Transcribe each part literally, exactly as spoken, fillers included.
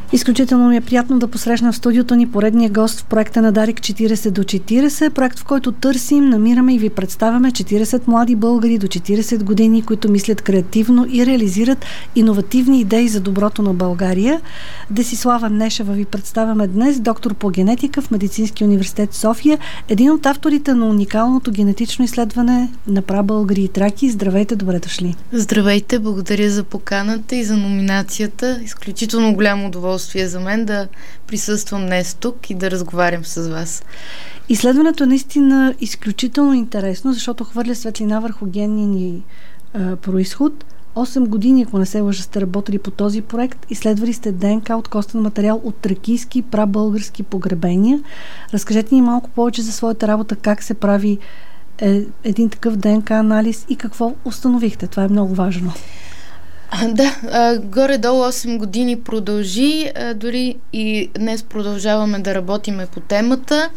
Изключително ми е приятно да посрещна в студиото ни поредния гост в проекта на Дарик четирийсет до четирийсет, проект, в който търсим, намираме и ви представяме четирийсет млади българи до четирийсет години, които мислят креативно и реализират иновативни идеи за доброто на България. Десислава Нешева ви представяме днес, доктор по генетика в Медицинския университет София, един от авторите на уникалното генетично изследване на прабългари и траки. Здравейте, добре дошли! Здравейте, благодаря за поканата и за номинацията. Изключително голямо удоволствие за мен да присъствам днес тук и да разговарям с вас. Изследването е наистина изключително интересно, защото хвърля светлина върху генния ни е, произход. осем години, ако не се лъжа, сте работили по този проект. Изследвали сте ДНК от костен материал от тракийски прабългарски погребения. Разкажете ни малко повече за своята работа, как се прави е, един такъв ДНК анализ и какво установихте. Това е много важно. А, да, а, горе-долу осем години продължи, а, дори и днес продължаваме да работиме по темата.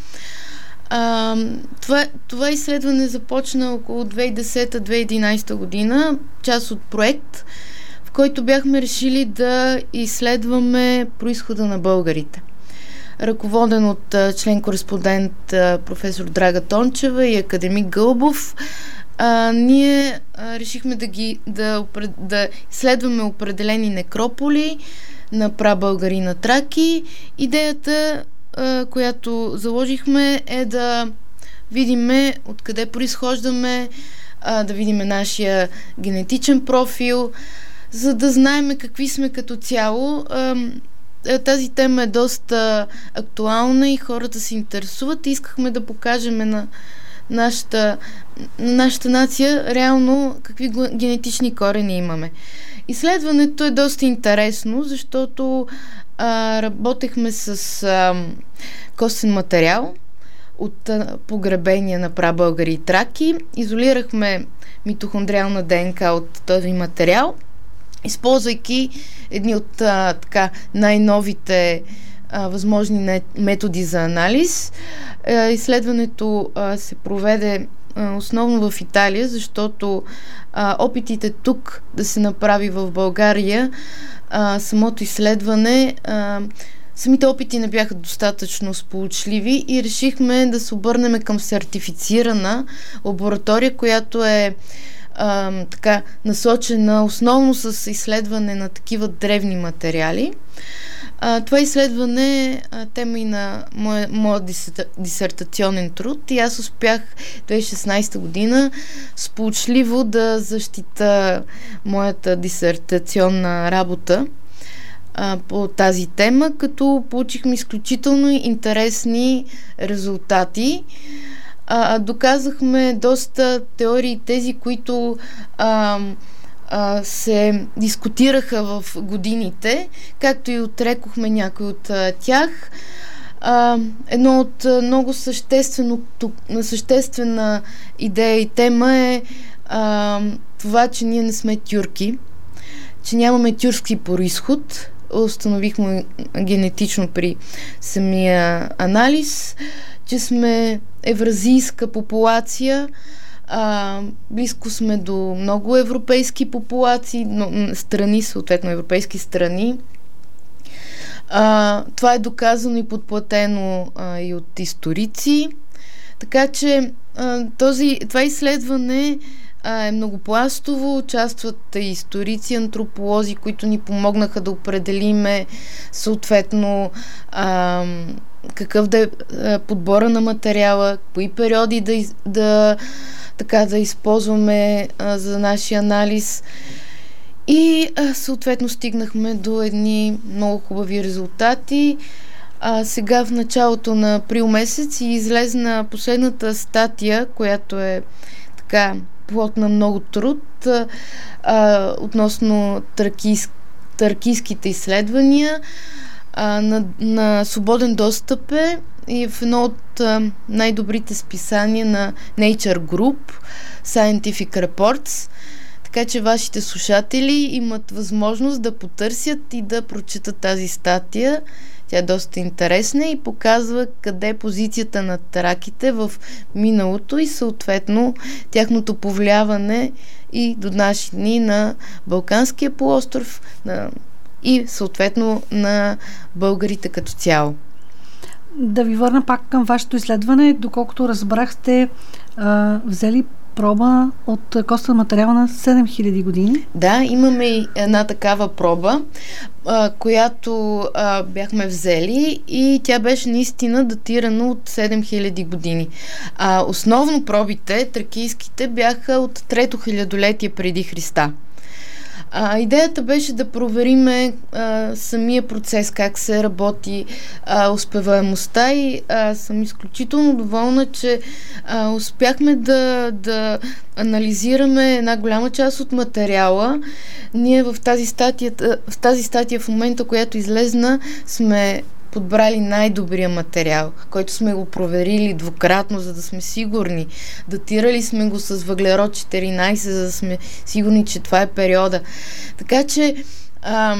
А, това, това изследване започна около две хиляди и десета - две хиляди и единадесета година, част от проект, в който бяхме решили да изследваме произхода на българите. Ръководен от а, член-кореспондент а, професор Драга Тончева и академик Гълбов, А, ние а, решихме да ги да, да изследваме определени некрополи на прабългари на траки. Идеята, а, която заложихме, е да видиме откъде произхождаме, а, да видиме нашия генетичен профил, за да знаем какви сме като цяло. А, тази тема е доста актуална и хората се интересуват и искахме да покажем на Нашата, нашата нация реално какви генетични корени имаме. Изследването е доста интересно, защото а, работехме с а, костен материал от а, погребения на прабългари и траки, изолирахме митохондриална ДНК от този материал, използвайки едни от а, така, най-новите а, възможни методи за анализ. А, изследването а, се проведе а, основно в Италия, защото а, опитите тук да се направи в България а, самото изследване, а, самите опити не бяха достатъчно сполучливи и решихме да се обърнем към сертифицирана лаборатория, която е а, така насочена основно с изследване на такива древни материали. А, това изследване е тема и на моя, моя дисертационен труд и аз успях две хиляди и шестнадесета година сполучливо да защита моята дисертационна работа а, по тази тема, като получихме изключително интересни резултати. А, доказахме доста теории, тези, които а, се дискутираха в годините, както и отрекохме някои от а, тях. А, едно от а, много съществено, съществена идея и тема е а, това, че ние не сме тюрки, че нямаме тюркски произход. Установихме генетично при самия анализ, че сме евразийска популация. А, близко сме до много европейски популации, но, страни, съответно европейски страни. А, това е доказано и подплатено а, и от историци. Така че а, този, това изследване а, е многопластово, участват и историци, антрополози, които ни помогнаха да определиме съответно а, какъв да е подбора на материала, кои периоди да, да така да използваме а, за нашия анализ и а, съответно стигнахме до едни много хубави резултати. А, сега в началото на април месец и излезна последната статия, която е така плод на много труд а, а, относно тракийс, тракийските изследвания. А, на, на свободен достъп е и в едно от а, най-добрите списания на Nature Group, Scientific Reports, така че вашите слушатели имат възможност да потърсят и да прочитат тази статия. Тя е доста интересна и показва къде е позицията на траките в миналото и съответно тяхното повлияване и до наши дни на Балканския полуостров, на и съответно на българите като цяло. Да ви върна пак към вашето изследване. Доколкото разбрах, сте а, взели проба от костен материал на седем хиляди години. Да, имаме и една такава проба, а, която а, бяхме взели и тя беше наистина датирана от седем хиляди години. А, основно пробите, тракийските, бяха от трето хилядолетие преди Христа. А, идеята беше да провериме а, самия процес, как се работи а, успеваемостта и а, съм изключително доволна, че а, успяхме да, да анализираме една голяма част от материала. Ние в тази статия, в тази статия в момента, която излезна, сме подбрали най-добрия материал, който сме го проверили двукратно, за да сме сигурни. Датирали сме го с въглерод четиринайсет, за да сме сигурни, че това е периода. Така че а,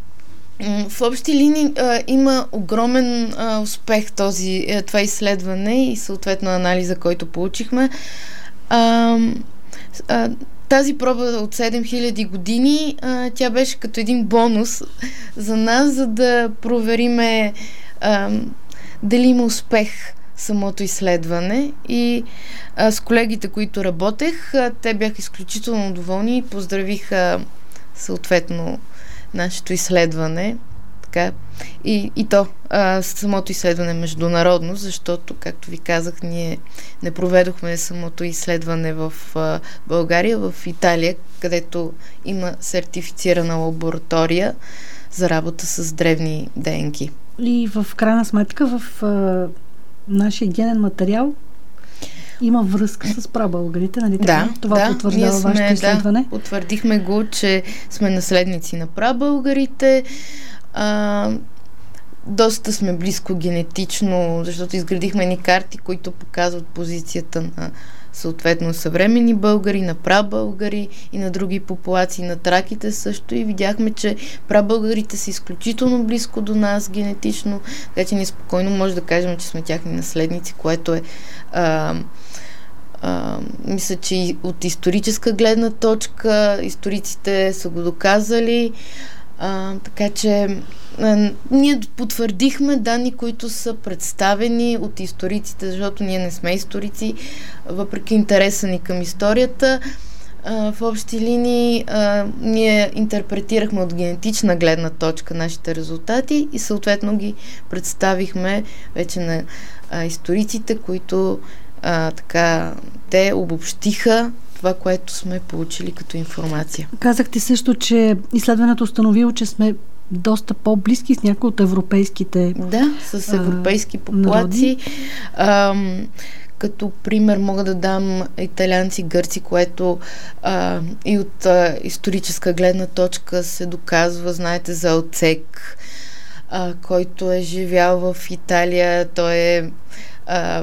в общи линии а, има огромен а, успех този, това изследване и съответно анализа, който получихме. А, а, Тази проба от седем хиляди години, а, тя беше като един бонус за нас, за да провериме а, дали има успех самото изследване. И а, с колегите, които работех, а, те бяха изключително доволни и поздравиха съответно нашето изследване. Така. И, и то, а, самото изследване международно, защото, както ви казах, ние не проведохме самото изследване в а, България, в Италия, където има сертифицирана лаборатория за работа с древни ДНК. И в крайна сметка в а, нашия генен материал има връзка с прабългарите, нали така? Да, това да, потвърждава сме, вашето изследване? Да, потвърдихме го, че сме наследници на прабългарите. А, доста сме близко генетично, защото изградихме ни карти, които показват позицията на съответно съвременни българи, на прабългари и на други популации, на траките също, и видяхме, че прабългарите са изключително близко до нас генетично, така че ние спокойно може да кажем, че сме тяхни наследници, което е а, а, мисля, че и от историческа гледна точка историците са го доказали. А, така че а, ние потвърдихме данни, които са представени от историците, защото ние не сме историци, въпреки интереса ни към историята. А, в общи линии а, ние интерпретирахме от генетична гледна точка нашите резултати и съответно ги представихме вече на а, историците, които а, така те обобщиха това, което сме получили като информация. Казахте също, че изследването установило, че сме доста по-близки с някои от европейските Да, с европейски а, популации. А, като пример мога да дам италианци, гърци, което а, и от а, историческа гледна точка се доказва. Знаете за Алцек, а, който е живял в Италия. Той е а,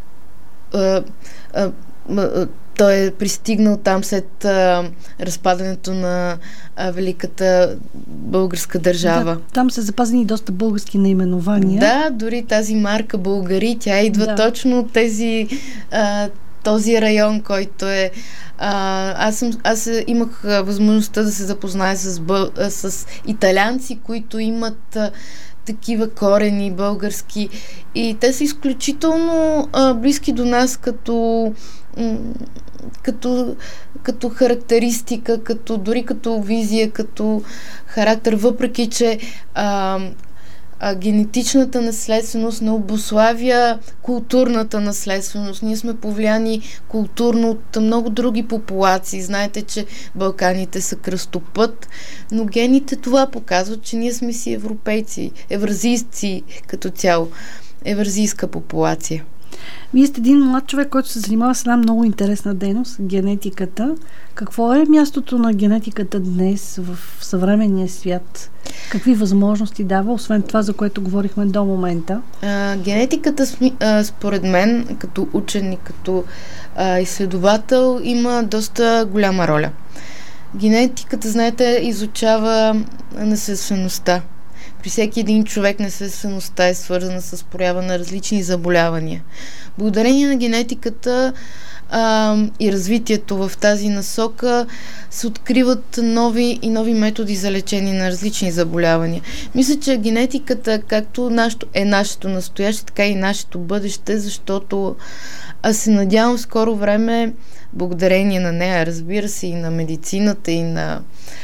а, а, а, Той е пристигнал там след а, разпадането на а, Великата българска държава. Да, там са запазени доста български наименования. Да, дори тази марка Българи, тя идва да. точно от тези, а, този район, който е... А, аз, съм, аз имах а, възможността да се запозная с, бъл, а, с италианци, които имат... А, такива корени български и те са изключително а, близки до нас като, м- като, като характеристика, като, дори като визия, като характер, въпреки че а, а, генетичната наследственост не обуславя културната наследственост. Ние сме повлияни културно от много други популации. Знаете, че Балканите са кръстопът, но гените това показват, че ние сме си европейци, евразийци като цяло, евразийска популация. Вие сте един млад човек, който се занимава с една много интересна дейност, генетиката. Какво е мястото на генетиката днес в съвременния свят? Какви възможности дава, освен това, за което говорихме до момента? А, генетиката, а, според мен, като учен и като а, изследовател, има доста голяма роля. Генетиката, знаете, изучава наследствеността. При всеки един човек наследствеността е свързана с проява на различни заболявания. Благодарение на генетиката а, и развитието в тази насока се откриват нови и нови методи за лечение на различни заболявания. Мисля, че генетиката, както нашето, е нашето настояще, така и нашето бъдеще, защото аз се надявам в скоро време, благодарение на нея, разбира се, и на медицината, и на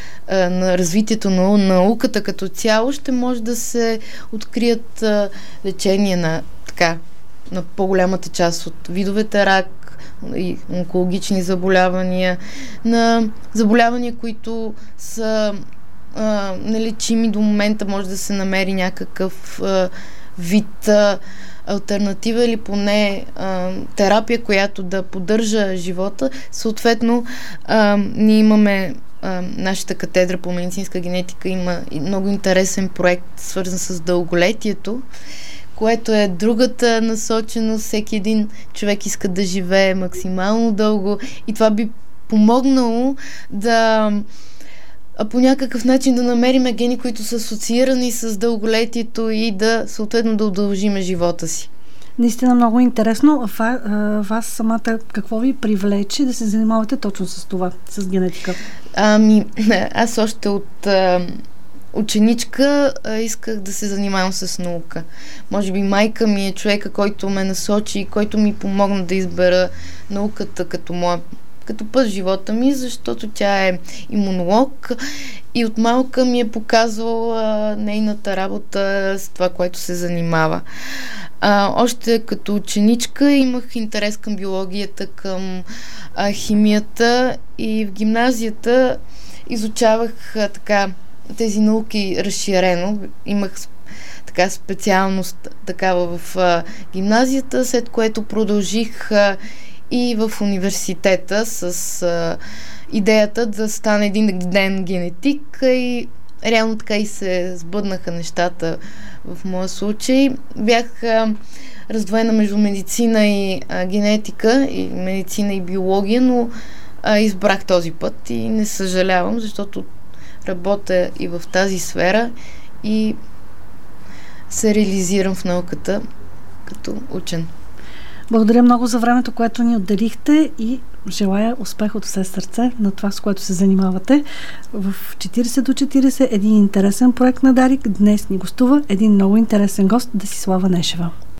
на развитието на науката като цяло, ще може да се открият а, лечение на, така, на по-голямата част от видовете рак и онкологични заболявания, на заболявания, които са а, нелечими до момента, може да се намери някакъв а, вид а, алтернатива или поне а, терапия, която да поддържа живота. Съответно, а, ние имаме нашата катедра по медицинска генетика има много интересен проект, свързан с дълголетието, което е другата насоченост. Всеки един човек иска да живее максимално дълго и това би помогнало да по някакъв начин да намериме гени, които са асоциирани с дълголетието и да съответно да удължиме живота си. Наистина много интересно. Вас самата какво ви привлече да се занимавате точно с това, с генетика? Ами, аз още от а, ученичка а, исках да се занимавам с наука. Може би майка ми е човека, който ме насочи и който ми помогна да избера науката като моя като път в живота ми, защото тя е имунолог и от малка ми е показвала нейната работа с това, което се занимава. А, още като ученичка имах интерес към биологията, към а, химията и в гимназията изучавах а, така тези науки разширено. Имах така специалност такава в а, гимназията, след което продължих а, и в университета с а, идеята да стане един ден генетик и реално така и се сбъднаха нещата в моя случай. Бях а, раздвоена между медицина и а, генетика, и медицина и биология, но а, избрах този път и не съжалявам, защото работя и в тази сфера и се реализирам в науката като учен. Благодаря много за времето, което ни отделихте и желая успех от все сърце на това, с което се занимавате. В четирийсет до четирийсет един интересен проект на Дарик. Днес ни гостува един много интересен гост, Десислава Нешева.